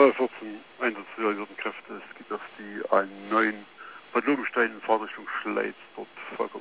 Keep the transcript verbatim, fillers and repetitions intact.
Ja, vierzehn einsatzrealisierten Kräfte. Es gibt auf die einen neuen Patlogenstein in Fahrtrichtung Schleiz, dort